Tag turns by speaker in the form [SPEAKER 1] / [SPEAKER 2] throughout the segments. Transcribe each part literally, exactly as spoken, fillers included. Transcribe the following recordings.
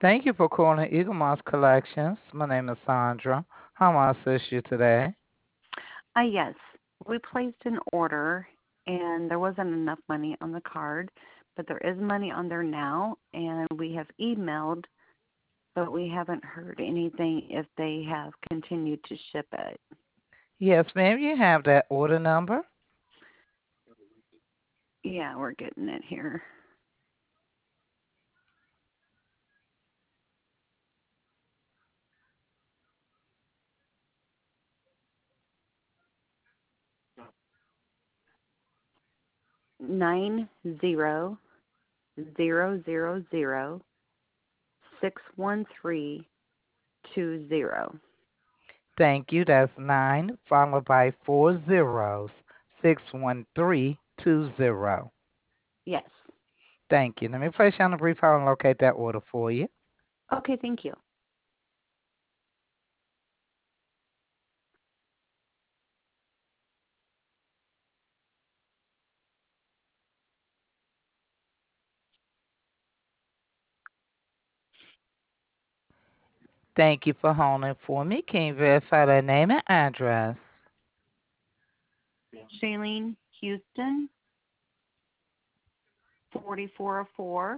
[SPEAKER 1] Thank you for calling Eagle Moss Collections. My name is Sandra. How may I assist you today?
[SPEAKER 2] Uh, yes, we placed an order and there wasn't enough money on the card, but there is money on there now, and we have emailed, but we haven't heard anything if they have continued to ship it.
[SPEAKER 1] Yes, ma'am, you have that order number.
[SPEAKER 2] Yeah, we're getting it here. Nine zero zero zero zero six one three two zero.
[SPEAKER 1] Thank you. That's nine followed by four zeros, six one three two zero.
[SPEAKER 2] Yes.
[SPEAKER 1] Thank you. Let me place you on a brief hold and locate that order for you.
[SPEAKER 2] Okay, thank you.
[SPEAKER 1] Thank you for holding for me. Can you verify that name and address?
[SPEAKER 2] Shailene Houston, forty-four oh four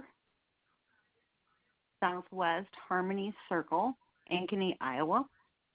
[SPEAKER 2] Southwest Harmony Circle, Ankeny, Iowa.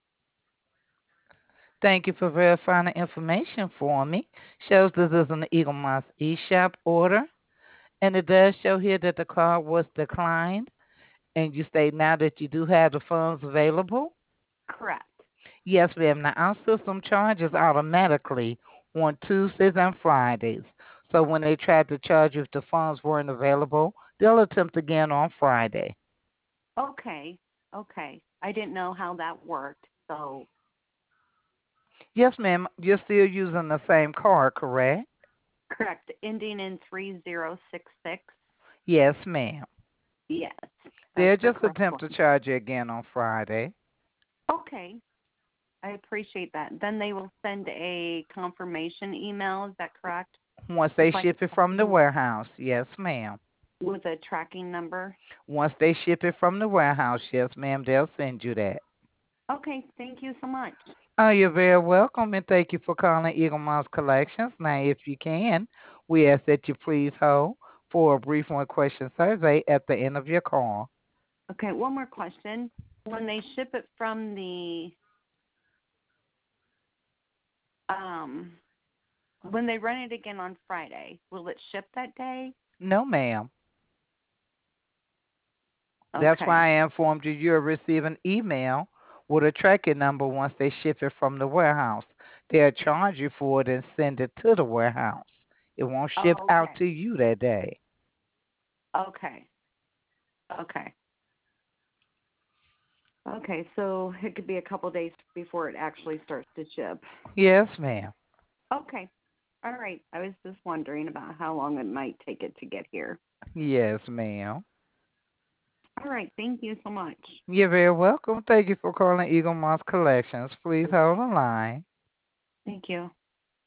[SPEAKER 1] Thank you for verifying the information for me. Shows this is an Eagle Moss eShop order, and it does show here that the card was declined. And you state now that you do have the funds available?
[SPEAKER 2] Correct.
[SPEAKER 1] Yes, ma'am. Now, our system charges automatically on Tuesdays and Fridays. So when they try to charge you if the funds weren't available, they'll attempt again on Friday.
[SPEAKER 2] Okay. Okay. I didn't know how that worked. So,
[SPEAKER 1] Yes, ma'am. You're still using the same card, correct?
[SPEAKER 2] correct. Ending in three zero six six.
[SPEAKER 1] Yes, ma'am.
[SPEAKER 2] Yes, that's
[SPEAKER 1] They'll
[SPEAKER 2] the
[SPEAKER 1] just
[SPEAKER 2] correct
[SPEAKER 1] attempt to
[SPEAKER 2] one.
[SPEAKER 1] charge you again on Friday.
[SPEAKER 2] Okay. I appreciate that. Then they will send a confirmation email. Is that correct?
[SPEAKER 1] Once they
[SPEAKER 2] With like
[SPEAKER 1] ship it
[SPEAKER 2] a
[SPEAKER 1] from the
[SPEAKER 2] tracking,
[SPEAKER 1] warehouse. Yes, ma'am.
[SPEAKER 2] with a tracking number.
[SPEAKER 1] Once they ship it from the warehouse, yes, ma'am, they'll send you that.
[SPEAKER 2] Okay. Thank you so much.
[SPEAKER 1] Oh, you're very welcome, and thank you for calling Eagle Mouse Collections. Now, if you can, we ask that you please hold for a brief one-question survey at the end of your call.
[SPEAKER 2] Okay. One more question. When they ship it from the um when they run it again on Friday, will it ship that day?
[SPEAKER 1] No, ma'am. That's
[SPEAKER 2] Okay.
[SPEAKER 1] why I informed you you'll receive an email with a tracking number once they ship it from the warehouse. They'll charge you for it and send it to the warehouse. It won't ship
[SPEAKER 2] Oh,
[SPEAKER 1] out
[SPEAKER 2] okay.
[SPEAKER 1] to you that day.
[SPEAKER 2] Okay. Okay. Okay. So it could be a couple days before it actually starts to ship.
[SPEAKER 1] Yes, ma'am.
[SPEAKER 2] Okay. All right. I was just wondering about how long it might take it to get here.
[SPEAKER 1] Yes, ma'am.
[SPEAKER 2] All right. Thank you so much.
[SPEAKER 1] You're very welcome. Thank you for calling Eagle Moss Collections. Please hold the line.
[SPEAKER 2] Thank you.